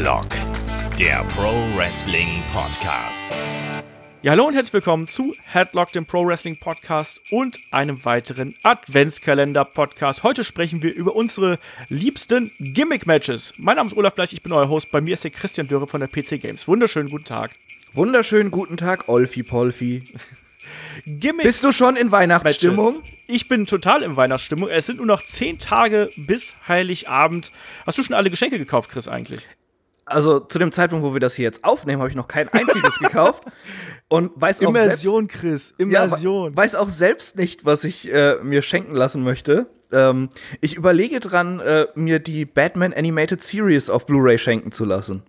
Headlock, der Pro Wrestling Podcast. Ja, hallo und herzlich willkommen zu Headlock, dem Pro Wrestling Podcast und einem weiteren Adventskalender-Podcast. Heute sprechen wir über unsere liebsten Gimmick-Matches. Mein Name ist Olaf Bleich, ich bin euer Host. Bei mir ist der Christian Dürre von der PC Games. Wunderschönen guten Tag. Wunderschönen guten Tag, Olfi Polfi. Bist du schon in Weihnachtsstimmung? Matches. Ich bin total in Weihnachtsstimmung. Es sind nur noch 10 Tage bis Heiligabend. Hast du schon alle Geschenke gekauft, Chris, eigentlich? Also zu dem Zeitpunkt, wo wir das hier jetzt aufnehmen, habe ich noch kein einziges gekauft. Und weiß auch Immersion, Chris, Immersion. Ja, weiß auch selbst nicht, was ich mir schenken lassen möchte. Ich überlege dran, mir die Batman Animated Series auf Blu-ray schenken zu lassen.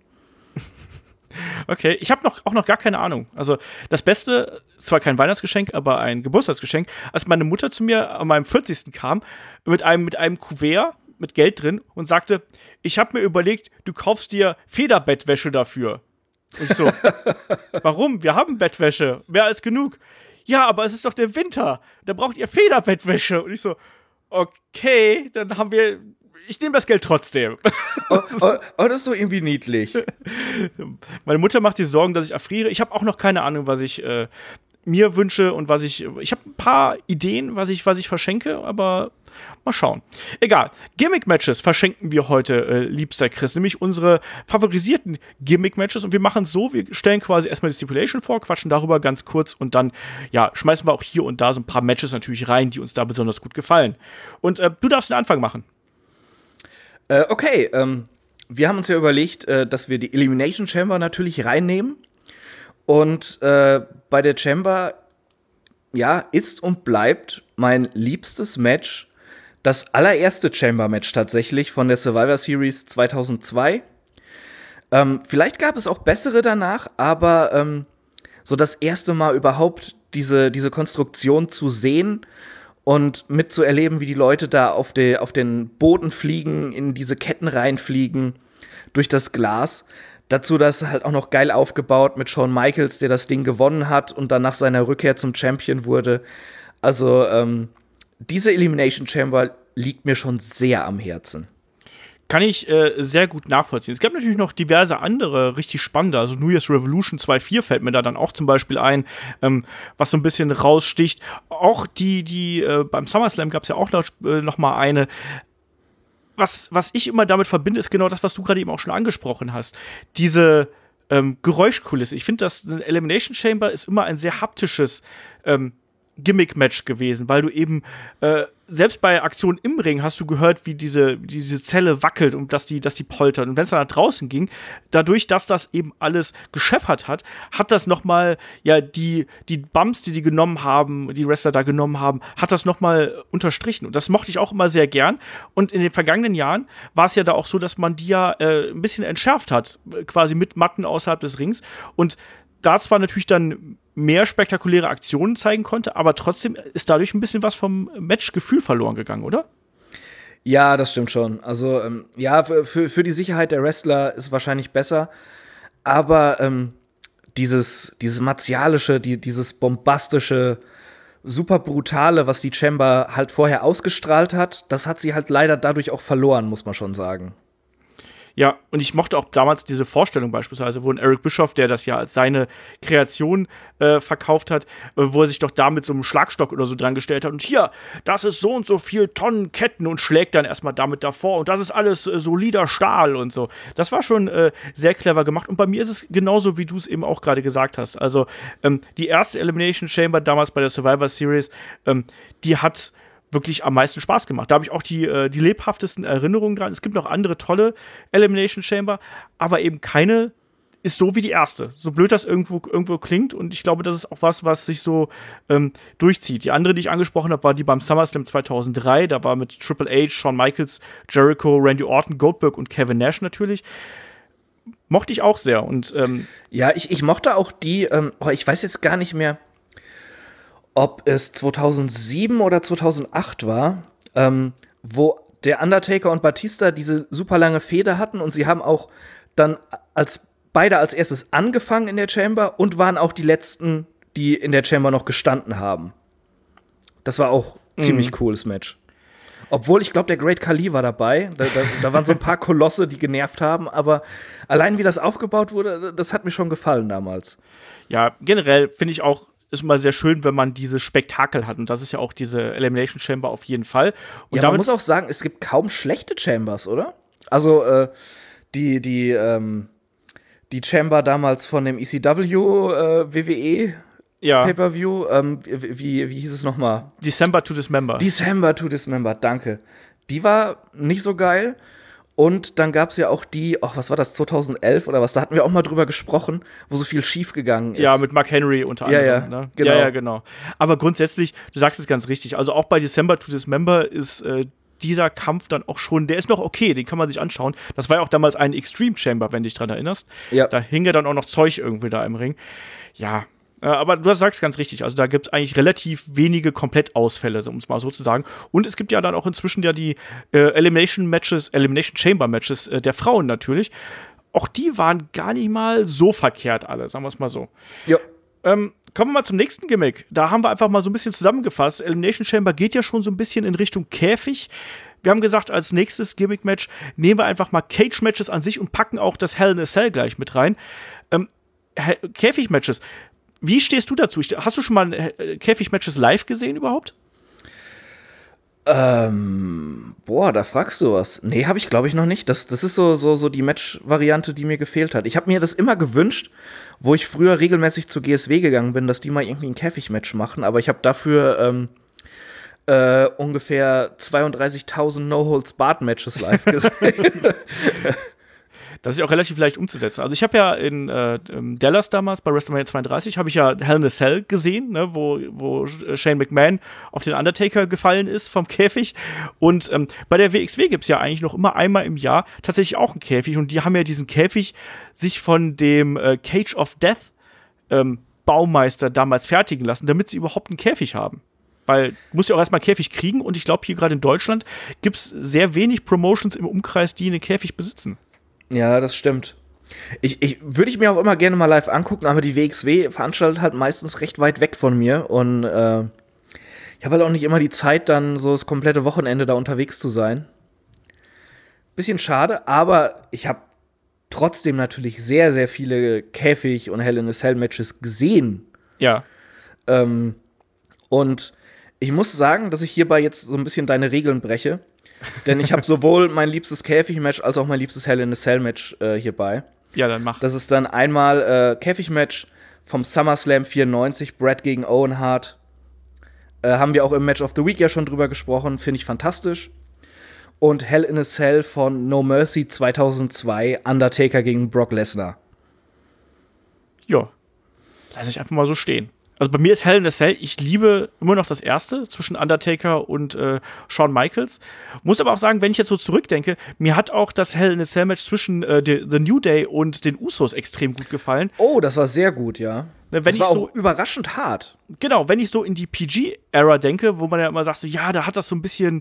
Okay, ich habe auch noch gar keine Ahnung. Also das Beste, zwar kein Weihnachtsgeschenk, aber ein Geburtstagsgeschenk, als meine Mutter zu mir an meinem 40. kam, mit einem Kuvert mit Geld drin und sagte, ich habe mir überlegt, du kaufst dir Federbettwäsche dafür. Und ich so, warum? Wir haben Bettwäsche, mehr als genug. Ja, aber es ist doch der Winter, da braucht ihr Federbettwäsche. Und ich so, okay, dann haben wir... Ich nehme das Geld trotzdem. Das ist doch irgendwie niedlich. Meine Mutter macht sich Sorgen, dass ich erfriere. Ich habe auch noch keine Ahnung, was ich mir wünsche und ich habe ein paar Ideen, was ich verschenke, aber mal schauen. Egal. Gimmick-Matches verschenken wir heute, liebster Chris, nämlich unsere favorisierten Gimmick-Matches und wir machen es so, wir stellen quasi erstmal die Stipulation vor, quatschen darüber ganz kurz und dann, ja, schmeißen wir auch hier und da so ein paar Matches natürlich rein, die uns da besonders gut gefallen. Und du darfst den Anfang machen. Okay, wir haben uns ja überlegt, dass wir die Elimination Chamber natürlich reinnehmen. Und bei der Chamber, ja, ist und bleibt mein liebstes Match das allererste Chamber-Match tatsächlich von der Survivor Series 2002. Vielleicht gab es auch bessere danach, aber so das erste Mal überhaupt diese Konstruktion zu sehen und mitzuerleben, wie die Leute da auf den Boden fliegen, in diese Ketten reinfliegen, durch das Glas. Dazu das halt auch noch geil aufgebaut mit Shawn Michaels, der das Ding gewonnen hat und dann nach seiner Rückkehr zum Champion wurde. Also diese Elimination Chamber liegt mir schon sehr am Herzen. Kann ich sehr gut nachvollziehen. Es gab natürlich noch diverse andere richtig spannende, also New Year's Revolution 2.4 fällt mir da dann auch zum Beispiel ein, was so ein bisschen raussticht. Auch die beim SummerSlam gab es ja auch noch mal eine. Was ich immer damit verbinde, ist genau das, was du gerade eben auch schon angesprochen hast. Diese Geräuschkulisse. Ich finde, das Elimination Chamber ist immer ein sehr haptisches Gimmick-Match gewesen, weil du eben selbst bei Aktionen im Ring hast du gehört, wie diese Zelle wackelt und dass die poltert. Und wenn es dann nach draußen ging, dadurch, dass das eben alles gescheppert hat das nochmal, ja, die Bumps, die genommen haben, die Wrestler da genommen haben, hat das nochmal unterstrichen. Und das mochte ich auch immer sehr gern. Und in den vergangenen Jahren war es ja da auch so, dass man die ja ein bisschen entschärft hat, quasi mit Matten außerhalb des Rings. Und da zwar natürlich dann mehr spektakuläre Aktionen zeigen konnte, aber trotzdem ist dadurch ein bisschen was vom Matchgefühl verloren gegangen, oder? Ja, das stimmt schon. Also, ja, für die Sicherheit der Wrestler ist wahrscheinlich besser, aber dieses martialische, dieses bombastische, super brutale, was die Chamber halt vorher ausgestrahlt hat, das hat sie halt leider dadurch auch verloren, muss man schon sagen. Ja, und ich mochte auch damals diese Vorstellung beispielsweise, wo ein Eric Bischoff, der das ja als seine Kreation verkauft hat, wo er sich doch da mit so einem Schlagstock oder so dran gestellt hat. Und hier, das ist so und so viel Tonnen Ketten und schlägt dann erstmal damit davor. Und das ist alles solider Stahl und so. Das war schon sehr clever gemacht. Und bei mir ist es genauso, wie du es eben auch gerade gesagt hast. Also die erste Elimination Chamber damals bei der Survivor Series, die hat wirklich am meisten Spaß gemacht. Da habe ich auch die lebhaftesten Erinnerungen dran. Es gibt noch andere tolle Elimination Chamber, aber eben keine ist so wie die erste. So blöd das irgendwo klingt und ich glaube, das ist auch was sich so durchzieht. Die andere, die ich angesprochen habe, war die beim SummerSlam 2003. Da war mit Triple H, Shawn Michaels, Jericho, Randy Orton, Goldberg und Kevin Nash natürlich. Mochte ich auch sehr. Und ja, ich mochte auch die, ich weiß jetzt gar nicht mehr, ob es 2007 oder 2008 war, wo der Undertaker und Batista diese super lange Fehde hatten und sie haben auch dann beide als erstes angefangen in der Chamber und waren auch die letzten, die in der Chamber noch gestanden haben. Das war auch ein ziemlich cooles Match. Obwohl, ich glaube, der Great Khali war dabei. Da waren so ein paar Kolosse, die genervt haben. Aber allein wie das aufgebaut wurde, das hat mir schon gefallen damals. Ja, generell finde ich auch, ist immer sehr schön, wenn man dieses Spektakel hat. Und das ist ja auch diese Elimination Chamber auf jeden Fall. Und ja, man muss auch sagen, es gibt kaum schlechte Chambers, oder? Also, die Chamber damals von dem ECW, WWE Pay-Per-View, wie hieß es nochmal? December to Dismember. December to Dismember, danke. Die war nicht so geil. Und dann gab es ja auch die, was war das, 2011 oder was? Da hatten wir auch mal drüber gesprochen, wo so viel schief gegangen ist. Ja, mit Mark Henry unter anderem. Ja, ne? genau. Ja, genau. Aber grundsätzlich, du sagst es ganz richtig, also auch bei December to Dismember ist dieser Kampf dann auch schon, der ist noch okay, den kann man sich anschauen. Das war ja auch damals ein Extreme Chamber, wenn du dich dran erinnerst. Ja. Da hing ja dann auch noch Zeug irgendwie da im Ring. Ja, aber du sagst ganz richtig, also da gibt es eigentlich relativ wenige Komplettausfälle, um es mal so zu sagen. Und es gibt ja dann auch inzwischen ja die Elimination Chamber Matches der Frauen natürlich. Auch die waren gar nicht mal so verkehrt alle, sagen wir es mal so. Ja. Kommen wir mal zum nächsten Gimmick. Da haben wir einfach mal so ein bisschen zusammengefasst. Elimination Chamber geht ja schon so ein bisschen in Richtung Käfig. Wir haben gesagt, als nächstes Gimmick-Match nehmen wir einfach mal Cage-Matches an sich und packen auch das Hell in a Cell gleich mit rein. Käfig-Matches. Wie stehst du dazu? Hast du schon mal Käfig-Matches live gesehen überhaupt? Da fragst du was. Nee, habe ich glaube ich noch nicht. Das ist so die Match-Variante, die mir gefehlt hat. Ich habe mir das immer gewünscht, wo ich früher regelmäßig zur GSW gegangen bin, dass die mal irgendwie ein Käfig-Match machen. Aber ich habe dafür ungefähr 32.000 No-Holds-Barred-Matches live gesehen. Das ist ja auch relativ leicht umzusetzen. Also ich habe ja in Dallas damals bei WrestleMania 32 habe ich ja Hell in a Cell gesehen, ne, wo Shane McMahon auf den Undertaker gefallen ist vom Käfig. Und bei der WXW gibt es ja eigentlich noch immer einmal im Jahr tatsächlich auch einen Käfig. Und die haben ja diesen Käfig sich von dem Cage of Death Baumeister damals fertigen lassen, damit sie überhaupt einen Käfig haben. Weil du musst ja auch erstmal einen Käfig kriegen. Und ich glaube, hier gerade in Deutschland gibt es sehr wenig Promotions im Umkreis, die einen Käfig besitzen. Ja, das stimmt. Würde ich mir auch immer gerne mal live angucken, aber die WXW veranstaltet halt meistens recht weit weg von mir und ich habe halt auch nicht immer die Zeit, dann so das komplette Wochenende da unterwegs zu sein. Bisschen schade, aber ich habe trotzdem natürlich sehr, sehr viele Käfig- und Hell in a Cell-Matches gesehen. Ja. Und ich muss sagen, dass ich hierbei jetzt so ein bisschen deine Regeln breche. Denn ich habe sowohl mein liebstes Käfig-Match als auch mein liebstes Hell in a Cell-Match hierbei. Ja, dann mach. Das ist dann einmal Käfig-Match vom SummerSlam 94, Bret gegen Owen Hart. Haben wir auch im Match of the Week ja schon drüber gesprochen, finde ich fantastisch. Und Hell in a Cell von No Mercy 2002, Undertaker gegen Brock Lesnar. Ja, lass ich einfach mal so stehen. Also bei mir ist Hell in a Cell, ich liebe immer noch das erste zwischen Undertaker und Shawn Michaels. Muss aber auch sagen, wenn ich jetzt so zurückdenke, mir hat auch das Hell in a Cell Match zwischen The New Day und den Usos extrem gut gefallen. Oh, das war sehr gut, ja. Das war auch überraschend hart. Genau, wenn ich so in die PG-Ära denke, wo man ja immer sagt, so ja, da hat das so ein bisschen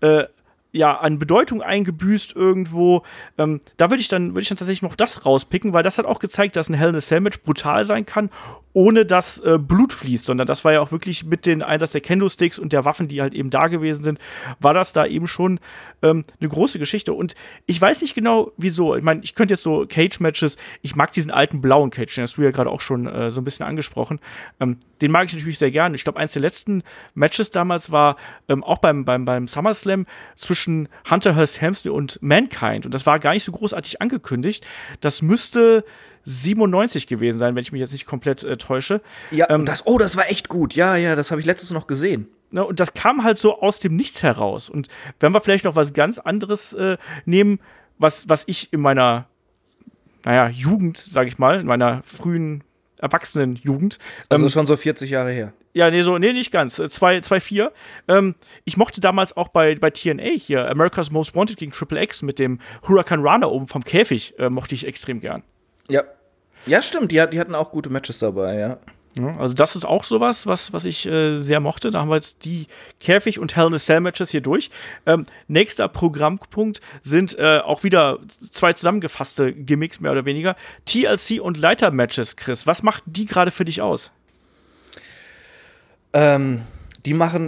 an Bedeutung eingebüßt irgendwo. Da würde ich dann tatsächlich noch das rauspicken, weil das hat auch gezeigt, dass ein Hell in a Cell Match brutal sein kann, ohne dass Blut fließt, sondern das war ja auch wirklich mit dem Einsatz der Kendo-Sticks und der Waffen, die halt eben da gewesen sind, war das da eben schon eine große Geschichte. Und ich weiß nicht genau, wieso. Ich meine, ich könnte jetzt so Cage-Matches, ich mag diesen alten blauen Cage, den hast du ja gerade auch schon so ein bisschen angesprochen. Den mag ich natürlich sehr gerne. Ich glaube, eins der letzten Matches damals war auch beim SummerSlam zwischen Hunter Hearst Helmsley und Mankind. Und das war gar nicht so großartig angekündigt. Das müsste 97 gewesen sein, wenn ich mich jetzt nicht komplett täusche. Ja, das war echt gut. Ja, das habe ich letztens noch gesehen. Ne, und das kam halt so aus dem Nichts heraus. Und wenn wir vielleicht noch was ganz anderes nehmen, was ich in meiner, Jugend, sag ich mal, in meiner frühen Erwachsenenjugend. Also schon so 40 Jahre her. Ja, nicht ganz. 2-4. Ich mochte damals auch bei TNA hier America's Most Wanted gegen Triple X mit dem Hurricane Rana oben vom Käfig, mochte ich extrem gern. Ja. Ja, stimmt. Die hatten auch gute Matches dabei, ja. Ja, also das ist auch sowas, was ich sehr mochte. Da haben wir jetzt die Käfig- und Hell in a Cell-Matches hier durch. Nächster Programmpunkt sind auch wieder zwei zusammengefasste Gimmicks, mehr oder weniger. TLC und Leiter-Matches, Chris. Was macht die gerade für dich aus? Die machen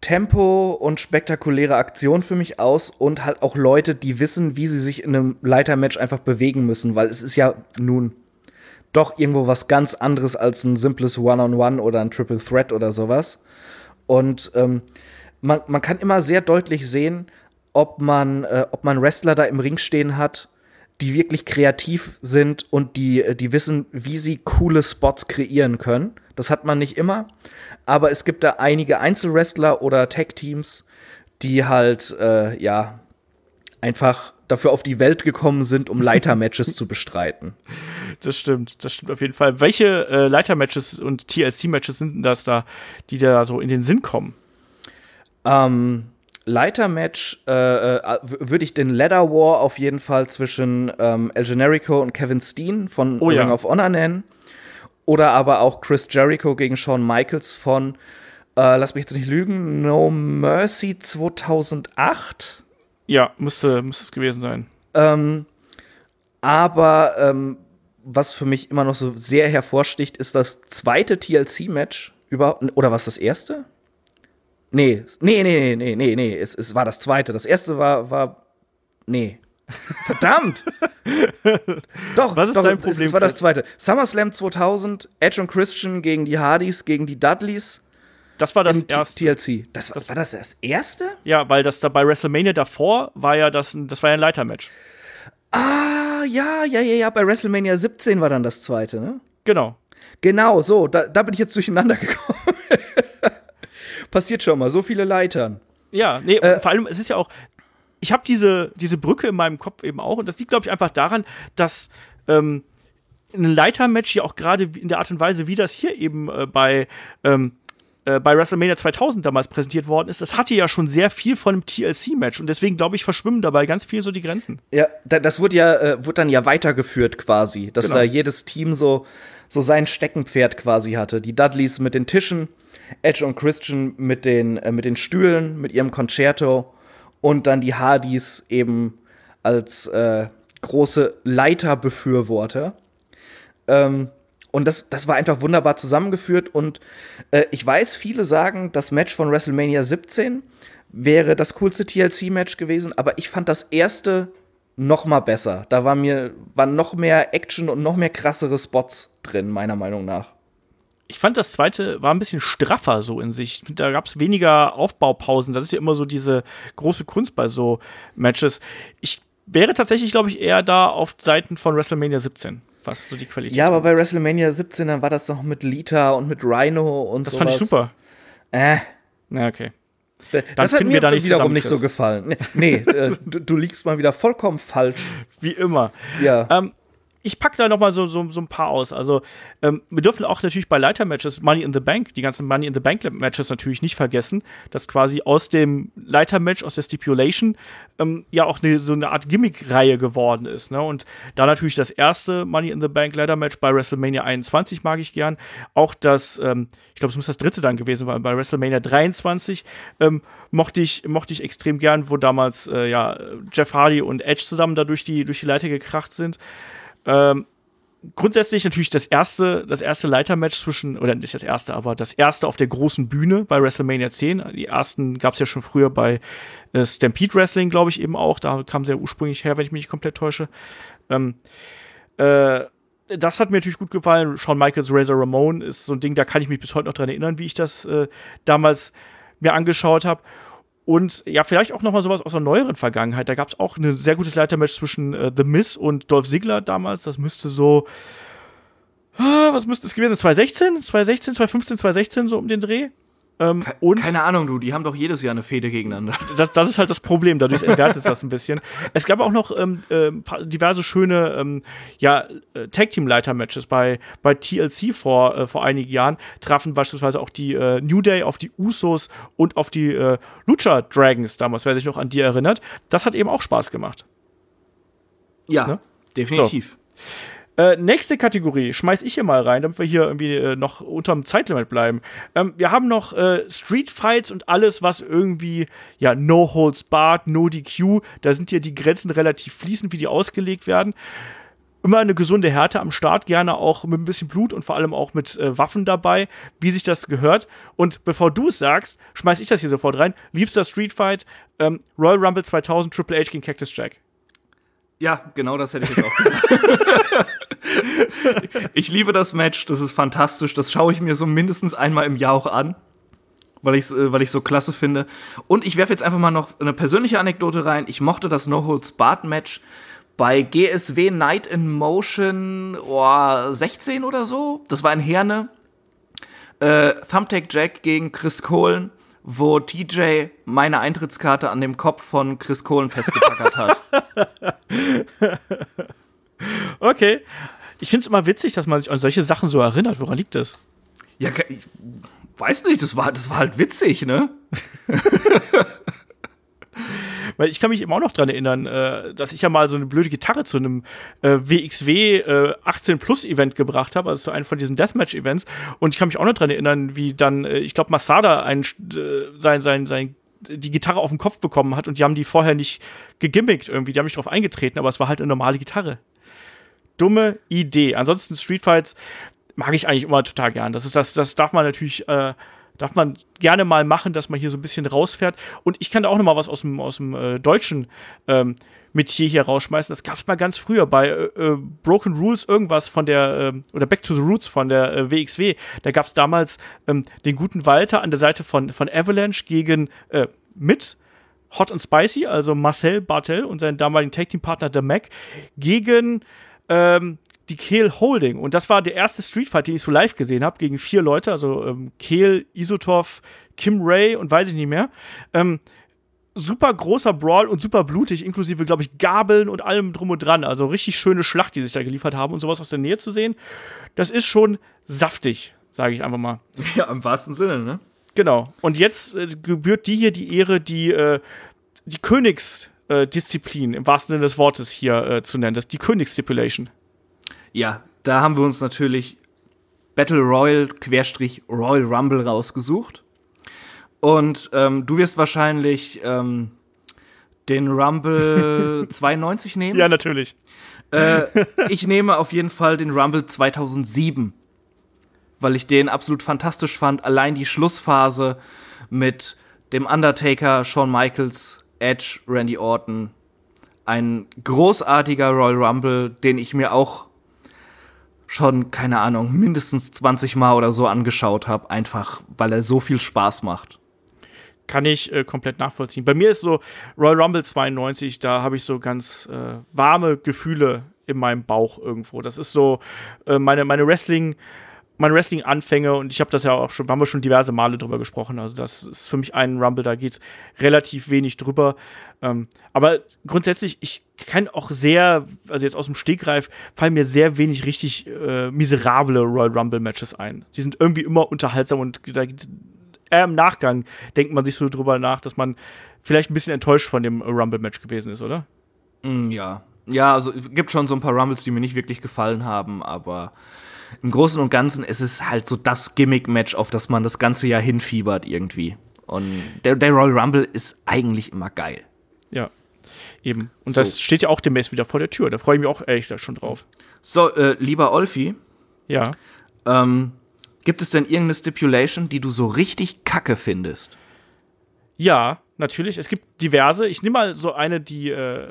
Tempo und spektakuläre Aktion für mich aus und halt auch Leute, die wissen, wie sie sich in einem Leitermatch einfach bewegen müssen, weil es ist ja nun doch irgendwo was ganz anderes als ein simples One-on-One oder ein Triple Threat oder sowas. Und man kann immer sehr deutlich sehen, ob man Wrestler da im Ring stehen hat, die wirklich kreativ sind und die wissen, wie sie coole Spots kreieren können. Das hat man nicht immer, aber es gibt da einige Einzelwrestler oder Tag-Teams, die halt, einfach dafür auf die Welt gekommen sind, um Leiter-Matches zu bestreiten. Das stimmt auf jeden Fall. Welche Leiter-Matches und TLC-Matches sind denn das da, die da so in den Sinn kommen? Leiter-Match würde ich den Ladder War auf jeden Fall zwischen El Generico und Kevin Steen von Ring of Honor nennen. Oder aber auch Chris Jericho gegen Shawn Michaels von, lass mich jetzt nicht lügen, No Mercy 2008. Ja, müsste es gewesen sein. Was für mich immer noch so sehr hervorsticht, ist das zweite TLC-Match überhaupt. Oder was das erste? Nee. Es war das zweite. Das erste war. Nee. Verdammt! Doch, was ist dein Problem? Es war das zweite. SummerSlam 2000, Edge und Christian gegen die Hardys, gegen die Dudleys. Das war das erste. TLC. War das erste? Ja, weil das da bei WrestleMania davor war ja das war ja ein Leitermatch. Ah, ja. Bei WrestleMania 17 war dann das zweite, ne? Genau, so. Da bin ich jetzt durcheinander gekommen. Passiert schon mal, so viele Leitern. Ja, nee, vor allem, es ist ja auch, ich habe diese Brücke in meinem Kopf eben auch und das liegt, glaube ich, einfach daran, dass ein Leitermatch ja auch gerade in der Art und Weise, wie das hier eben bei WrestleMania 2000 damals präsentiert worden ist, das hatte ja schon sehr viel von einem TLC-Match und deswegen, glaube ich, verschwimmen dabei ganz viel so die Grenzen. Ja, das wurde dann ja weitergeführt quasi, dass da jedes Team so sein Steckenpferd quasi hatte. Die Dudleys mit den Tischen, Edge und Christian mit den Stühlen, mit ihrem Concerto und dann die Hardys eben als große Leiterbefürworter. Und das war einfach wunderbar zusammengeführt. Und ich weiß, viele sagen, das Match von WrestleMania 17 wäre das coolste TLC-Match gewesen, aber ich fand das erste noch mal besser. Da waren noch mehr Action und noch mehr krassere Spots drin, meiner Meinung nach. Ich fand, das zweite war ein bisschen straffer so in sich. Da gab es weniger Aufbaupausen. Das ist ja immer so diese große Kunst bei so Matches. Ich wäre tatsächlich, glaube ich, eher da auf Seiten von WrestleMania 17, was so die Qualität Ja, aber bei WrestleMania 17, dann war das noch mit Lita und mit Rhino und das sowas. fand ich super. Ja, okay. Das hat mir wiederum nicht so gefallen. Nee, du liegst mal wieder vollkommen falsch. Wie immer. Ja. Ich packe da noch mal so ein paar aus. Also, wir dürfen auch natürlich bei Leiter-Matches Money in the Bank, die ganzen Money in the Bank-Matches natürlich nicht vergessen, dass quasi aus dem Leiter-Match, aus der Stipulation, ja auch so eine Art Gimmick-Reihe geworden ist. Ne? Und da natürlich das erste Money in the Bank Leiter-Match bei WrestleMania 21 mag ich gern. Auch das, ich glaube, es muss das dritte dann gewesen sein, bei WrestleMania 23 mochte ich extrem gern, wo damals Jeff Hardy und Edge zusammen da durch die Leiter gekracht sind. Grundsätzlich natürlich das erste Leitermatch zwischen, oder nicht das erste, aber das erste auf der großen Bühne bei WrestleMania 10. Die ersten gab es ja schon früher bei Stampede Wrestling, glaube ich, eben auch. Da kam sie ja ursprünglich her, wenn ich mich nicht komplett täusche. Das hat mir natürlich gut gefallen. Shawn Michaels Razor Ramon ist so ein Ding, da kann ich mich bis heute noch dran erinnern, wie ich das damals mir angeschaut habe. Und ja, vielleicht auch noch mal sowas aus der neueren Vergangenheit. Da gab es auch ein sehr gutes Leitermatch zwischen The Miz und Dolph Ziggler damals. Das müsste so, was müsste es gewesen sein? 2015, 2016, so um den Dreh. Keine Ahnung, du, die haben doch jedes Jahr eine Fehde gegeneinander. Das ist halt das Problem, dadurch entwertet das ein bisschen. Es gab auch noch diverse schöne Tag-Team-Leiter-Matches. Bei TLC vor einigen Jahren trafen beispielsweise auch die New Day auf die Usos und auf die Lucha Dragons damals, wer sich noch an die erinnert. Das hat eben auch Spaß gemacht. Ja, ne? Definitiv. So. Nächste Kategorie, schmeiß ich hier mal rein, damit wir hier irgendwie noch unterm Zeitlimit bleiben. Wir haben noch Street Fights und alles, was irgendwie, No Holds Barred, No DQ, da sind hier die Grenzen relativ fließend, wie die ausgelegt werden. immer eine gesunde Härte am Start, gerne auch mit ein bisschen Blut und vor allem auch mit Waffen dabei, wie sich das gehört. Und bevor du es sagst, schmeiß ich das hier sofort rein. Liebster Street Fight, Royal Rumble 2000, Triple H gegen Cactus Jack. Ja, genau das hätte ich jetzt auch gesagt. Ich liebe das Match, das ist fantastisch. Das schaue ich mir so mindestens einmal im Jahr auch an, weil ich so klasse finde. Und ich werfe jetzt einfach mal noch eine persönliche Anekdote rein. Ich mochte das No-Holds-Barred-Match bei GSW Night in Motion 16 oder so. Das war in Herne. Thumbtack Jack gegen Chris Kohlen, wo TJ meine Eintrittskarte an dem Kopf von Chris Kohlen festgetackert hat. Okay. Ich finde es immer witzig, dass man sich an solche Sachen so erinnert. Woran liegt das? Ja, ich weiß nicht, das war halt witzig, ne? Weil ich kann mich immer auch noch dran erinnern, dass ich ja mal so eine blöde Gitarre zu einem WXW 18-Plus-Event gebracht habe, also zu einem von diesen Deathmatch-Events. Und ich kann mich auch noch dran erinnern, wie dann, ich glaube, Masada die Gitarre auf den Kopf bekommen hat und die haben die vorher nicht gegimmickt irgendwie. Die haben nicht drauf eingetreten, aber es war halt eine normale Gitarre. Dumme Idee. Ansonsten Street Fights mag ich eigentlich immer total gern. Das darf man natürlich darf man gerne mal machen, dass man hier so ein bisschen rausfährt. Und ich kann da auch noch mal was aus dem deutschen Metier hier rausschmeißen. Das gab es mal ganz früher bei Broken Rules irgendwas von der oder Back to the Roots von der WXW. Da gab es damals den guten Walter an der Seite von Avalanche gegen mit Hot and Spicy, also Marcel Bartel und seinen damaligen Tag-Team-Partner The Mac gegen die Kehl Holding. Und das war der erste Street Fight, den ich so live gesehen habe, gegen 4 Leute, also Kehl, Isotov, Kim Ray und weiß ich nicht mehr. Super großer Brawl und super blutig, inklusive, glaube ich, Gabeln und allem drum und dran. Also richtig schöne Schlacht, die sich da geliefert haben und sowas aus der Nähe zu sehen. Das ist schon saftig, sage ich einfach mal. Ja, im wahrsten Sinne, ne? Genau. Und jetzt gebührt die hier die Ehre, die Königsdisziplin im wahrsten Sinne des Wortes hier zu nennen. Das ist die Königsstipulation. Ja, da haben wir uns natürlich Battle Royal / Royal Rumble rausgesucht. Und du wirst wahrscheinlich den Rumble 92 nehmen. Ja, natürlich. Ich nehme auf jeden Fall den Rumble 2007, weil ich den absolut fantastisch fand. Allein die Schlussphase mit dem Undertaker, Shawn Michaels, Edge, Randy Orton. Ein großartiger Royal Rumble, den ich mir auch schon, keine Ahnung, mindestens 20 Mal oder so angeschaut habe, einfach weil er so viel Spaß macht. Kann ich komplett nachvollziehen. Bei mir ist so Royal Rumble 92, da habe ich so ganz warme Gefühle in meinem Bauch irgendwo. Das ist so meine Wrestling-Anfänge und ich habe das ja auch schon, haben wir schon diverse Male drüber gesprochen. Also das ist für mich ein Rumble, da geht's relativ wenig drüber. Aber grundsätzlich, ich kann auch sehr, also jetzt aus dem Stegreif, fallen mir sehr wenig richtig miserable Royal Rumble-Matches ein. Die sind irgendwie immer unterhaltsam und im Nachgang denkt man sich so drüber nach, dass man vielleicht ein bisschen enttäuscht von dem Rumble-Match gewesen ist, oder? Ja. Ja, also es gibt schon so ein paar Rumbles, die mir nicht wirklich gefallen haben, aber im Großen und Ganzen ist es halt so das Gimmick-Match, auf das man das ganze Jahr hinfiebert irgendwie. Und der Royal Rumble ist eigentlich immer geil. Ja, eben. Und das steht ja auch demnächst wieder vor der Tür. Da freue ich mich auch ehrlich gesagt schon drauf. So, lieber Olfi. Ja. Gibt es denn irgendeine Stipulation, die du so richtig kacke findest? Ja, natürlich. Es gibt diverse. Ich nehme mal so eine, die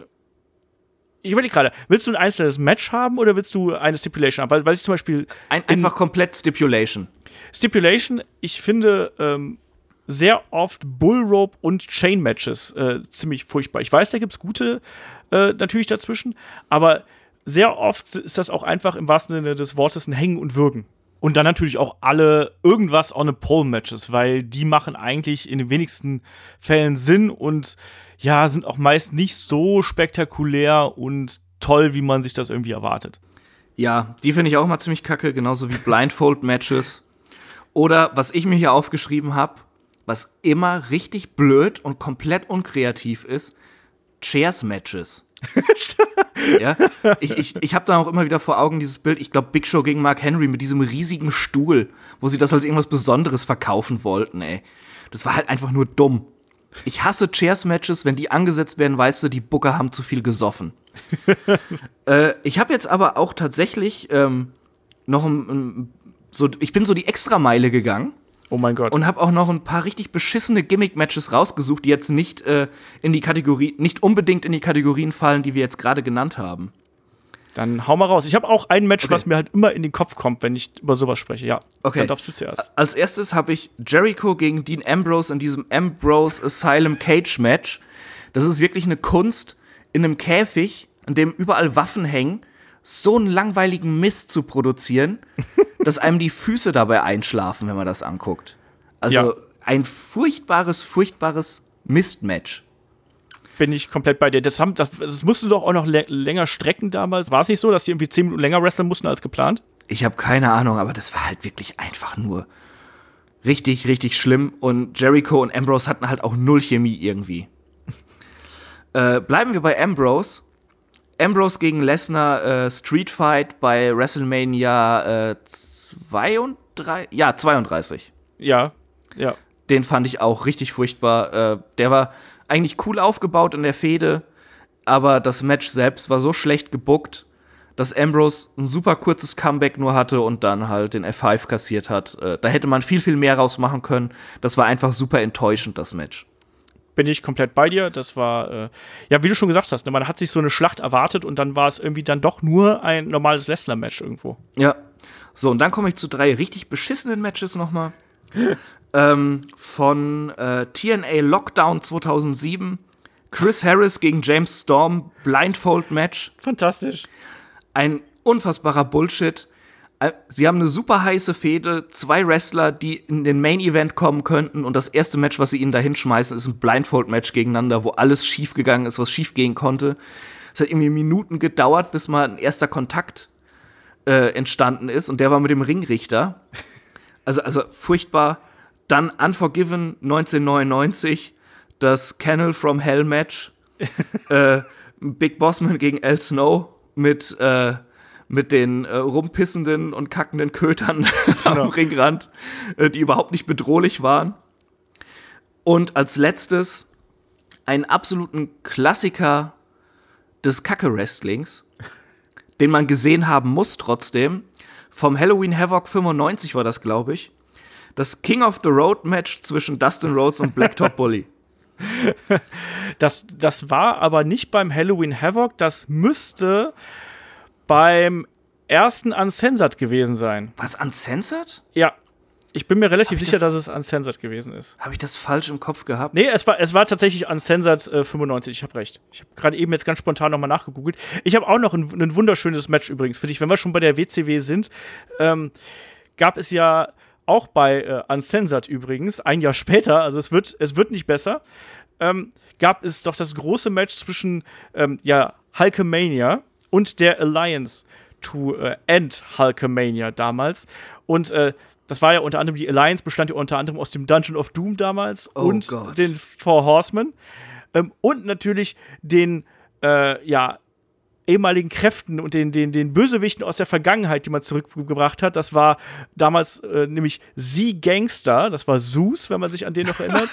ich überlege gerade, willst du ein einzelnes Match haben oder willst du eine Stipulation haben? Weil ich zum Beispiel einfach komplett Stipulation. Stipulation, ich finde sehr oft Bullrope und Chain-Matches ziemlich furchtbar. Ich weiß, da gibt's gute natürlich dazwischen, aber sehr oft ist das auch einfach im wahrsten Sinne des Wortes ein Hängen und Würgen. Und dann natürlich auch alle irgendwas on a pole Matches, weil die machen eigentlich in den wenigsten Fällen Sinn und ja, sind auch meist nicht so spektakulär und toll, wie man sich das irgendwie erwartet. Ja, die finde ich auch mal ziemlich kacke, genauso wie Blindfold Matches. Oder was ich mir hier aufgeschrieben habe, was immer richtig blöd und komplett unkreativ ist, Chairs Matches. Ja, ich habe da auch immer wieder vor Augen dieses Bild, ich glaube Big Show gegen Mark Henry mit diesem riesigen Stuhl, wo sie das als irgendwas Besonderes verkaufen wollten, ey. Das war halt einfach nur dumm. Ich hasse Chairs-Matches, wenn die angesetzt werden, weißt du, die Booker haben zu viel gesoffen. Ich habe jetzt aber auch tatsächlich noch ich bin so die Extrameile gegangen. Oh mein Gott. Und habe auch noch ein paar richtig beschissene Gimmick-Matches rausgesucht, die jetzt nicht nicht unbedingt in die Kategorien fallen, die wir jetzt gerade genannt haben. Dann hau mal raus. Ich habe auch ein Match, was mir halt immer in den Kopf kommt, wenn ich über sowas spreche. Ja, okay. Dann darfst du zuerst. Als erstes habe ich Jericho gegen Dean Ambrose in diesem Ambrose Asylum Cage Match. Das ist wirklich eine Kunst, in einem Käfig, an dem überall Waffen hängen, so einen langweiligen Mist zu produzieren, dass einem die Füße dabei einschlafen, wenn man das anguckt. Also ein furchtbares Mistmatch. Bin ich komplett bei dir. Das mussten doch auch noch länger strecken damals. War es nicht so, dass die irgendwie 10 Minuten länger wresteln mussten als geplant? Ich habe keine Ahnung, aber das war halt wirklich einfach nur richtig, richtig schlimm. Und Jericho und Ambrose hatten halt auch null Chemie irgendwie. Bleiben wir bei Ambrose. Ambrose gegen Lesnar Street Fight bei WrestleMania 32. Ja. Den fand ich auch richtig furchtbar. Der war eigentlich cool aufgebaut in der Fehde, aber das Match selbst war so schlecht gebookt, dass Ambrose ein super kurzes Comeback nur hatte und dann halt den F5 kassiert hat. Da hätte man viel, viel mehr rausmachen können. Das war einfach super enttäuschend, das Match. Bin ich komplett bei dir. Das war, wie du schon gesagt hast, ne, man hat sich so eine Schlacht erwartet und dann war es irgendwie dann doch nur ein normales Wrestler-Match irgendwo. Ja. So, und dann komme ich zu 3 richtig beschissenen Matches nochmal. Von TNA Lockdown 2007. Chris Harris gegen James Storm, Blindfold-Match. Fantastisch. Ein unfassbarer Bullshit. Sie haben eine super heiße Fehde, 2 Wrestler, die in den Main-Event kommen könnten und das erste Match, was sie ihnen da hinschmeißen, ist ein Blindfold-Match gegeneinander, wo alles schief gegangen ist, was schief gehen konnte. Es hat irgendwie Minuten gedauert, bis mal ein erster Kontakt entstanden ist und der war mit dem Ringrichter. Also furchtbar. Dann Unforgiven 1999, das Kennel from Hell Match. Big Bossman gegen Al Snow mit den rumpissenden und kackenden Kötern am Ringrand, die überhaupt nicht bedrohlich waren. Und als letztes einen absoluten Klassiker des Kacke-Wrestlings, den man gesehen haben muss trotzdem. Vom Halloween Havoc 95 war das, glaube ich. Das King of the Road Match zwischen Dustin Rhodes und Blacktop Bully. Das war aber nicht beim Halloween Havoc, das müsste beim ersten Uncensored gewesen sein. Was, Uncensored? Ja. Ich bin mir relativ sicher, dass es Uncensored gewesen ist. Habe ich das falsch im Kopf gehabt? Nee, es war tatsächlich Uncensored 95, ich habe recht. Ich habe gerade eben jetzt ganz spontan nochmal nachgegoogelt. Ich habe auch noch ein wunderschönes Match übrigens für dich. Wenn wir schon bei der WCW sind, gab es ja auch bei Uncensored übrigens, ein Jahr später, also es wird nicht besser, gab es doch das große Match zwischen Hulkamania und der Alliance to End Hulkamania damals. Und das war ja unter anderem, die Alliance bestand ja unter anderem aus dem Dungeon of Doom damals und den Four Horsemen und natürlich den ehemaligen Kräften und den Bösewichten aus der Vergangenheit, die man zurückgebracht hat. Das war damals nämlich The Gangster, das war Zeus, wenn man sich an den noch erinnert.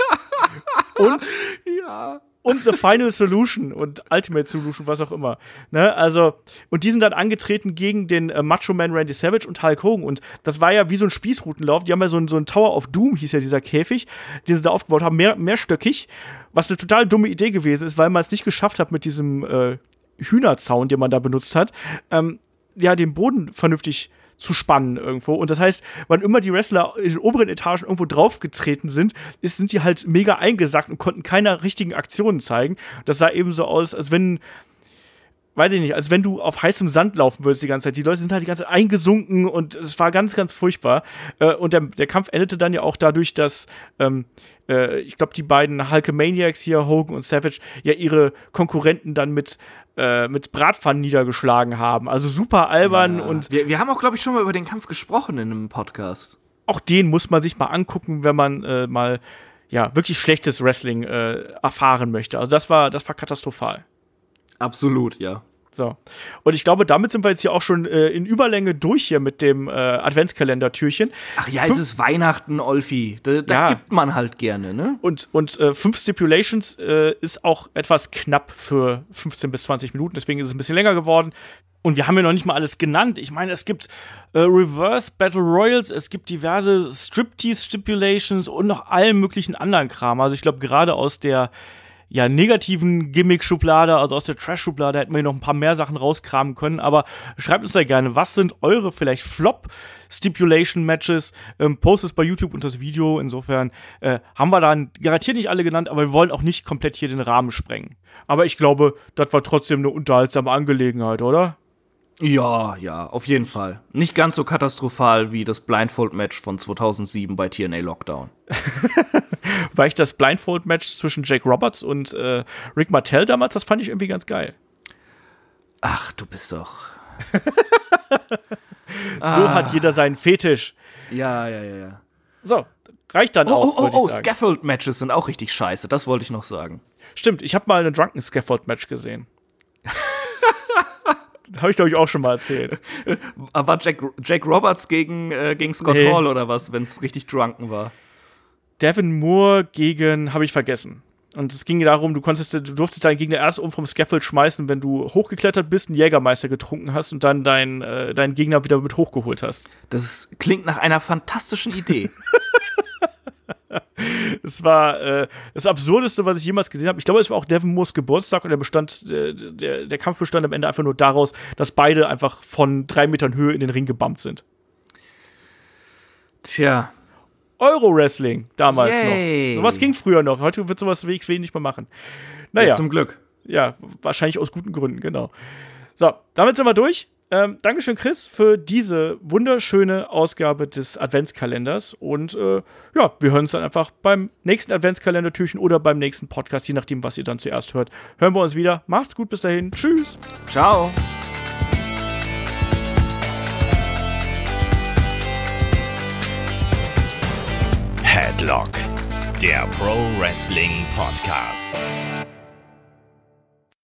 Und The Final Solution und Ultimate Solution, was auch immer. Ne? Also, und die sind dann angetreten gegen den Macho Man Randy Savage und Hulk Hogan. Und das war ja wie so ein Spießrutenlauf. Die haben ja so ein Tower of Doom, hieß ja dieser Käfig, den sie da aufgebaut haben, mehrstöckig. Was eine total dumme Idee gewesen ist, weil man es nicht geschafft hat mit diesem Hühnerzaun, den man da benutzt hat, den Boden vernünftig zu spannen irgendwo. Und das heißt, wann immer die Wrestler in den oberen Etagen irgendwo draufgetreten sind die halt mega eingesackt und konnten keine richtigen Aktionen zeigen. Das sah eben so aus, als wenn du auf heißem Sand laufen würdest die ganze Zeit. Die Leute sind halt die ganze Zeit eingesunken und es war ganz, ganz furchtbar. Und der Kampf endete dann ja auch dadurch, dass ich glaube, die beiden Hulkamaniacs hier, Hogan und Savage, ja ihre Konkurrenten dann mit Bratpfannen niedergeschlagen haben. Also super albern. Und wir haben auch, glaube ich, schon mal über den Kampf gesprochen in einem Podcast. Auch den muss man sich mal angucken, wenn man mal wirklich schlechtes Wrestling erfahren möchte. Also das war katastrophal. Absolut, ja. So. Und ich glaube, damit sind wir jetzt hier auch schon in Überlänge durch hier mit dem Adventskalender-Türchen. Ach ja, es ist Weihnachten, Olfi. Da gibt man halt gerne, ne? Und 5 Stipulations ist auch etwas knapp für 15 bis 20 Minuten, deswegen ist es ein bisschen länger geworden. Und wir haben ja noch nicht mal alles genannt. Ich meine, es gibt Reverse Battle Royals, es gibt diverse Striptease-Stipulations und noch allen möglichen anderen Kram. Also ich glaube, gerade aus der negativen Gimmick-Schublade, also aus der Trash-Schublade, hätten wir hier noch ein paar mehr Sachen rauskramen können. Aber schreibt uns da gerne, was sind eure vielleicht Flop-Stipulation-Matches? Postet es bei YouTube unter das Video. Insofern haben wir dann garantiert nicht alle genannt, aber wir wollen auch nicht komplett hier den Rahmen sprengen. Aber ich glaube, das war trotzdem eine unterhaltsame Angelegenheit, oder? Ja, auf jeden Fall. Nicht ganz so katastrophal wie das Blindfold-Match von 2007 bei TNA Lockdown. Weil ich das Blindfold-Match zwischen Jake Roberts und Rick Martel damals, das fand ich irgendwie ganz geil. Ach, du bist doch... So hat jeder seinen Fetisch. Ja. So, reicht dann auch, würde ich sagen. Scaffold-Matches sind auch richtig scheiße, das wollte ich noch sagen. Stimmt, ich habe mal ein Drunken Scaffold-Match gesehen. Habe ich, glaube ich, auch schon mal erzählt. War Jake Roberts gegen Scott Hall oder was, wenn es richtig drunken war? Devin Moore gegen, habe ich vergessen. Und es ging darum, du durftest deinen Gegner erst vom Scaffold schmeißen, wenn du hochgeklettert bist, einen Jägermeister getrunken hast und dann deinen Gegner wieder mit hochgeholt hast. Klingt nach einer fantastischen Idee. Es war das Absurdeste, was ich jemals gesehen habe. Ich glaube, es war auch Devin Moores Geburtstag und der Kampf bestand am Ende einfach nur daraus, dass beide einfach von 3 Metern Höhe in den Ring gebumpt sind. Tja. Euro-Wrestling damals Yay. noch. Sowas ging früher noch. Heute wird sowas WXW nicht mehr machen. Naja. Ja, zum Glück. Ja, wahrscheinlich aus guten Gründen, genau. So, damit sind wir durch. Dankeschön, Chris, für diese wunderschöne Ausgabe des Adventskalenders. Und wir hören uns dann einfach beim nächsten Adventskalender-Türchen oder beim nächsten Podcast, je nachdem, was ihr dann zuerst hört. Hören wir uns wieder. Macht's gut, bis dahin. Tschüss. Ciao. Headlock, der Pro Wrestling Podcast.